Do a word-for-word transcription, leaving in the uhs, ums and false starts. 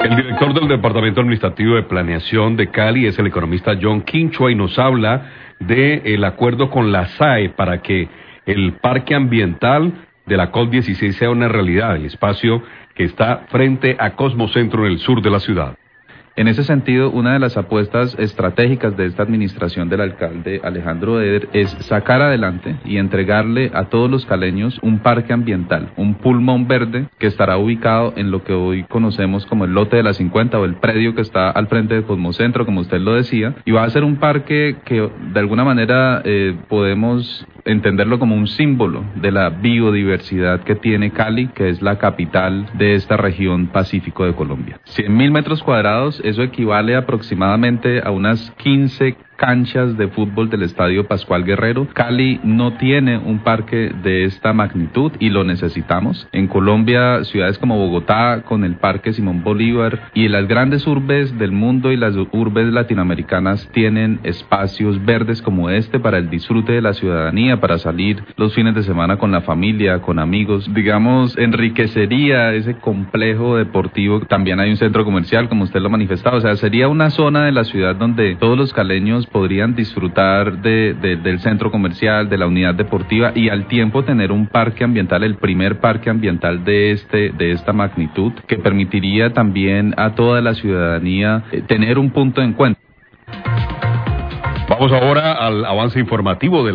El director del Departamento Administrativo de Planeación de Cali es el economista John Quinchua y nos habla del acuerdo con la S A E para que el parque ambiental de la COP dieciséis sea una realidad, el espacio que está frente a Cosmocentro en el sur de la ciudad. En ese sentido, una de las apuestas estratégicas de esta administración del alcalde Alejandro Eder es sacar adelante y entregarle a todos los caleños un parque ambiental, un pulmón verde que estará ubicado en lo que hoy conocemos como el lote de la cincuenta o el predio que está al frente de Cosmocentro, como usted lo decía, y va a ser un parque que de alguna manera eh, podemos entenderlo como un símbolo de la biodiversidad que tiene Cali, que es la capital de esta región Pacífico de Colombia. cien mil metros cuadrados, eso equivale aproximadamente a unas quince canchas de fútbol del Estadio Pascual Guerrero. Cali no tiene un parque de esta magnitud y lo necesitamos. En Colombia, ciudades como Bogotá, con el Parque Simón Bolívar, y las grandes urbes del mundo y las urbes latinoamericanas tienen espacios verdes como este para el disfrute de la ciudadanía, para salir los fines de semana con la familia, con amigos. Digamos, enriquecería ese complejo deportivo. También hay un centro comercial, como usted lo manifestaba. O sea, sería una zona de la ciudad donde todos los caleños podrían disfrutar de, de, del centro comercial, de la unidad deportiva y al tiempo tener un parque ambiental, el primer parque ambiental de este de esta magnitud, que permitiría también a toda la ciudadanía eh, tener un punto de encuentro. Vamos ahora al avance informativo de la